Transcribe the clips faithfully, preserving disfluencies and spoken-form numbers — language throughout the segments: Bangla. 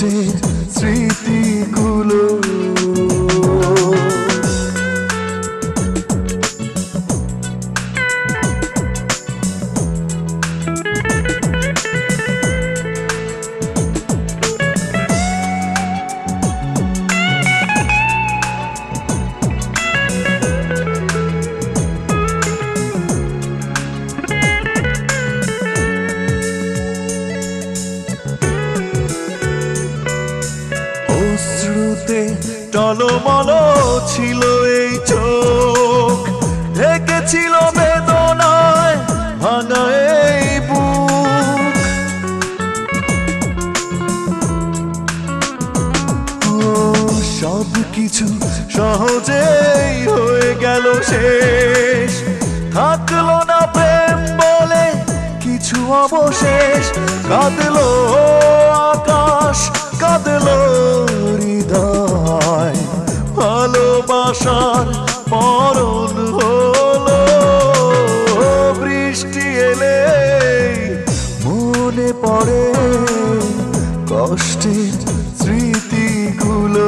কষ্টের স্মৃতিগুলো। অশ্রুতে টলমল ছিল এই চোখ, ঢেকেছিল বেদনায় ভাঙা এই বুক। সব কিছু সহজেই হয়ে গেল শেষ, থাকলো না প্রেম বলে কিছু অবশেষ। কাঁদলো আকাশ, কাঁদলো হৃদয়, ভালোবাসার মরণ হলো। বৃষ্টি এলে মনে পড়ে কষ্টের স্মৃতিগুলো।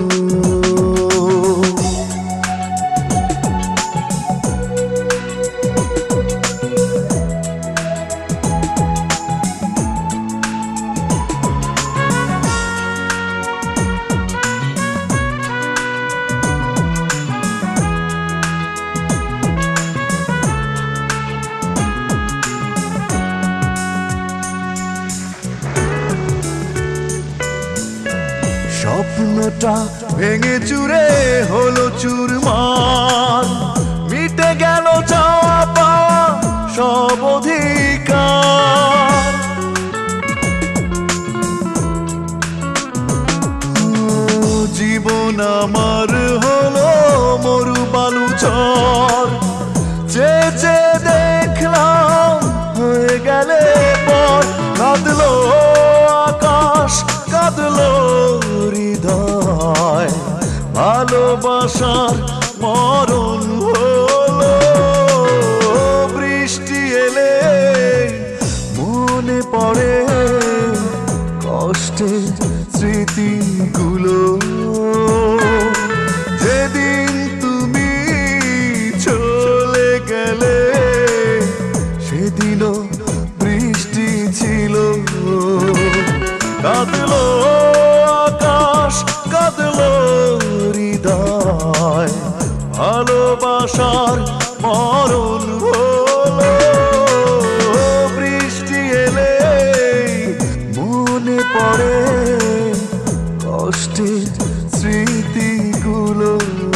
স্বপ্নটা ভেঙে চুরে হলো চুরমার, মিটে গেল চাওয়া পাওয়া সব অধিকার। জীবন আমার হলো মরু বালু চর, চেয়ে চেয়ে দেখলাম হয়ে গেলে পর। কাঁদলো আকাশ, কাঁদলো হৃদয়, ভালোবাসার মরণ হলো। বৃষ্টি এলে মনে পড়ে কষ্টের স্মৃতিগুলো। যেদিন তুমি চলে গেলে সেদিনও বৃষ্টি ছিল। কাঁদলো আকাশ, কাঁদলো হৃদয়, ভালোবাসার মরণ হলো। বৃষ্টি এলে মনে পড়ে কষ্টের স্মৃতিগুলো।